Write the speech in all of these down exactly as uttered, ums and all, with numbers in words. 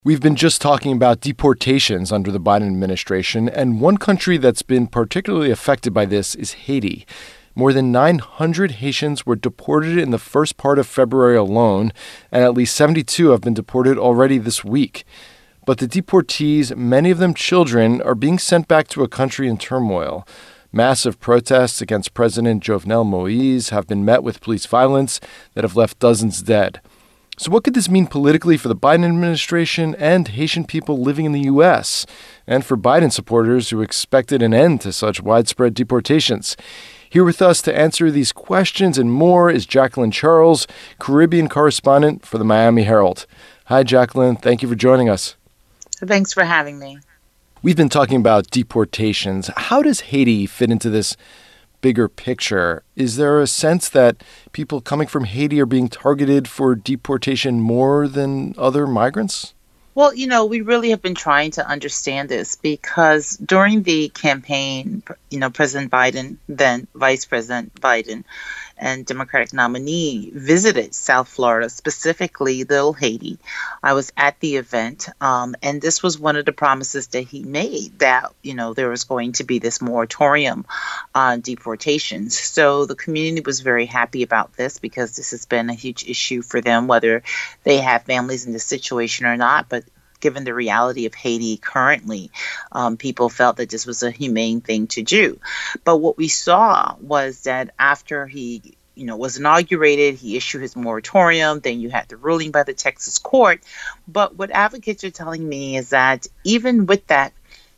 We've been just talking about deportations under the Biden administration, and one country that's been particularly affected by this is Haiti. More than nine hundred Haitians were deported in the first part of February alone, and at least seventy-two have been deported already this week. But the deportees, many of them children, are being sent back to a country in turmoil. Massive protests against President Jovenel Moise have been met with police violence that have left dozens dead. So what could this mean politically for the Biden administration and Haitian people living in the U S, and for Biden supporters who expected an end to such widespread deportations? Here with us to answer these questions and more is Jacqueline Charles, Caribbean correspondent for the Miami Herald. Hi, Jacqueline. Thank you for joining us. Thanks for having me. We've been talking about deportations. How does Haiti fit into this bigger picture? Is there a sense that people coming from Haiti are being targeted for deportation more than other migrants? Well, you know, we really have been trying to understand this because during the campaign, you know, President Biden, then Vice President Biden, and Democratic nominee visited South Florida, specifically Little Haiti. I was at the event, um, and this was one of the promises that he made, that, you know, there was going to be this moratorium on deportations. So the community was very happy about this because this has been a huge issue for them, whether they have families in this situation or not. But given the reality of Haiti currently, um, people felt that this was a humane thing to do. But what we saw was that after he, you know, was inaugurated, he issued his moratorium, then you had the ruling by the Texas court. But what advocates are telling me is that even with that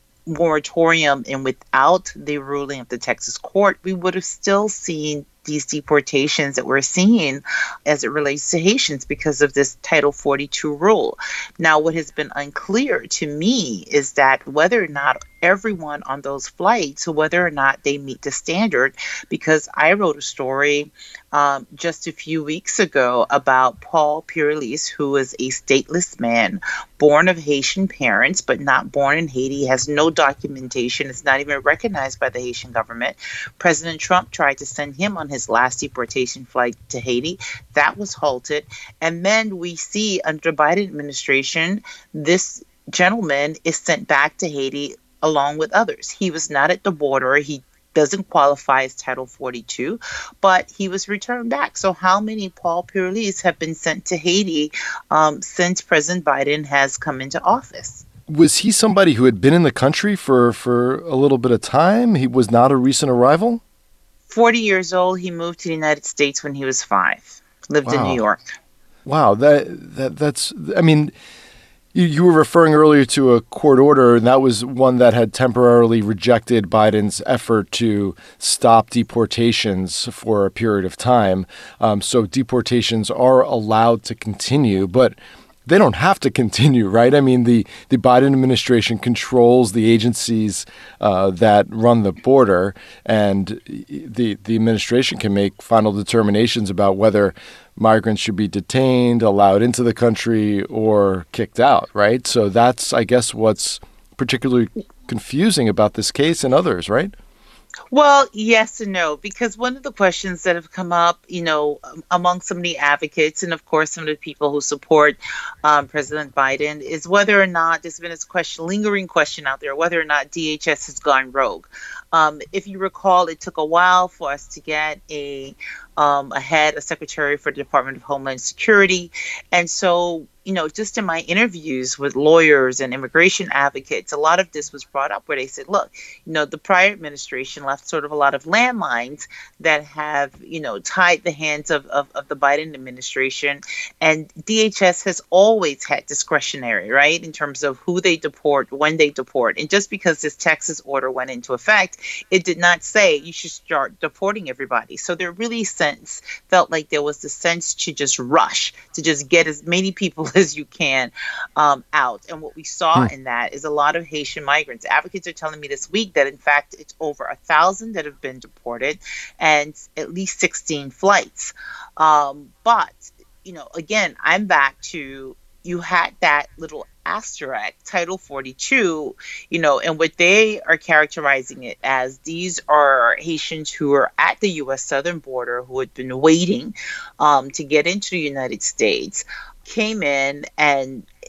moratorium and without the ruling of the Texas court, we would have still seen these deportations that we're seeing as it relates to Haitians because of this Title forty-two rule. Now, what has been unclear to me is that whether or not everyone on those flights, whether or not they meet the standard, because I wrote a story um, just a few weeks ago about Paul Pierlis, who is a stateless man, born of Haitian parents, but not born in Haiti, has no documentation, is not even recognized by the Haitian government. President Trump tried to send him on his last deportation flight to Haiti. That was halted. And then we see under the Biden administration, this gentleman is sent back to Haiti along with others. He was not at the border. He doesn't qualify as Title forty-two, but he was returned back. So how many Paul Pierlis have been sent to Haiti um, since President Biden has come into office? Was he somebody who had been in the country for, for a little bit of time? He was not a recent arrival? forty years old. He moved to the United States when he was five. Lived Wow. in New York. Wow. That, that that's, I mean, You, you were referring earlier to a court order, and that was one that had temporarily rejected Biden's effort to stop deportations for a period of time. Um, so deportations are allowed to continue, but they don't have to continue, right? I mean, the, the Biden administration controls the agencies uh, that run the border, and the the administration can make final determinations about whether migrants should be detained, allowed into the country, or kicked out, right? So that's, I guess, what's particularly confusing about this case and others, right? Well, yes and no, because one of the questions that have come up, you know, um, among some of the advocates and, of course, some of the people who support um, President Biden is whether or not there's been this question, lingering question out there, whether or not D H S has gone rogue. Um, if you recall, it took a while for us to get a um, a head, a secretary for the Department of Homeland Security. And so, you know, just in my interviews with lawyers and immigration advocates, a lot of this was brought up where they said, look, you know, the prior administration left sort of a lot of landmines that have, you know, tied the hands of, of, of the Biden administration. And D H S has always had discretionary, right, in terms of who they deport, when they deport. And just because this Texas order went into effect, it did not say you should start deporting everybody. So there really sense felt like there was the sense to just rush, to just get as many people as you can um, out. And what we saw Hmm. in that is a lot of Haitian migrants. Advocates are telling me this week that, in fact, it's over a thousand that have been deported and at least sixteen flights. Um, but, you know, again, I'm back to you had that little asterisk, Title forty-two, you know, and what they are characterizing it as, these are Haitians who are at the U S southern border who had been waiting um, to get into the United States, came in and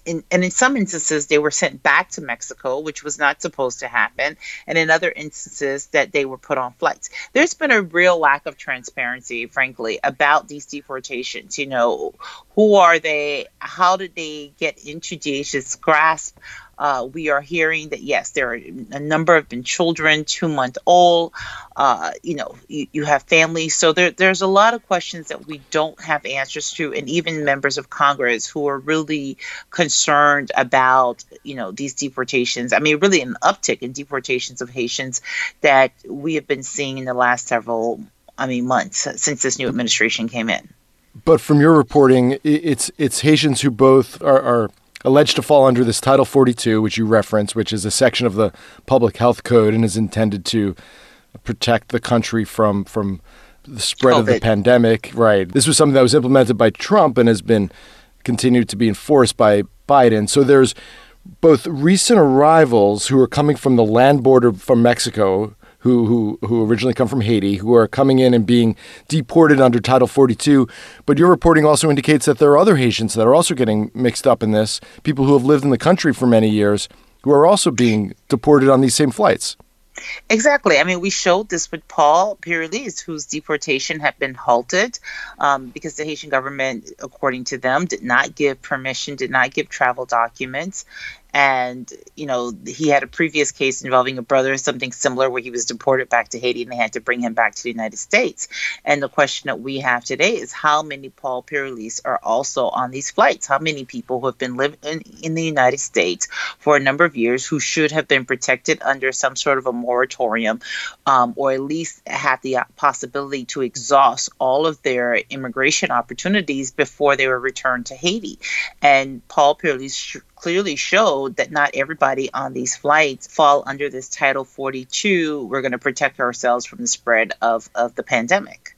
in, and in some instances, they were sent back to Mexico, which was not supposed to happen. And in other instances, that they were put on flights. There's been a real lack of transparency, frankly, about these deportations. You know, who are they? How did they get into DH's grasp? Uh, we are hearing that, yes, there are a number of been children, two month old, uh, you know, you, you have families. So there, there's a lot of questions that we don't have answers to. And even members of Congress who are really concerned about, you know, these deportations. I mean, really an uptick in deportations of Haitians that we have been seeing in the last several, I mean, months since this new administration came in. But from your reporting, it's it's Haitians who both are, are alleged to fall under this Title forty-two, which you reference, which is a section of the Public Health Code and is intended to protect the country from from the spread COVID. Of the pandemic. Right. This was something that was implemented by Trump and has been continued to be enforced by Biden. So there's both recent arrivals who are coming from the land border from Mexico, who who who originally come from Haiti, who are coming in and being deported under Title forty-two. But your reporting also indicates that there are other Haitians that are also getting mixed up in this, people who have lived in the country for many years, who are also being deported on these same flights. Exactly. I mean, we showed this with Paul Pierlis, whose deportation had been halted um, because the Haitian government, according to them, did not give permission, did not give travel documents. And, you know, he had a previous case involving a brother, something similar, where he was deported back to Haiti and they had to bring him back to the United States. And the question that we have today is how many Paul Pierlis are also on these flights? How many people who have been living in, in the United States for a number of years who should have been protected under some sort of a moratorium, um, or at least had the possibility to exhaust all of their immigration opportunities before they were returned to Haiti. And Paul Pierlis sh- clearly showed that not everybody on these flights fall under this Title forty-two. We're going to protect ourselves from the spread of, of the pandemic.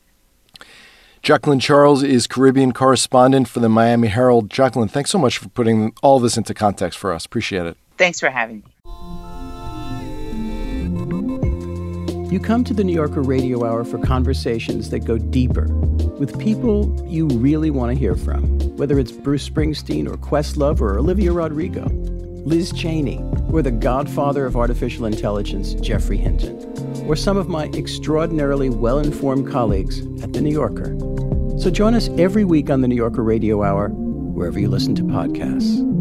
Jacqueline Charles is Caribbean correspondent for the Miami Herald. Jacqueline, thanks so much for putting all this into context for us. Appreciate it. Thanks for having me. You come to the New Yorker Radio Hour for conversations that go deeper with people you really want to hear from, whether it's Bruce Springsteen or Questlove or Olivia Rodrigo, Liz Cheney, or the godfather of artificial intelligence, Geoffrey Hinton, or some of my extraordinarily well-informed colleagues at The New Yorker. So join us every week on the New Yorker Radio Hour, wherever you listen to podcasts.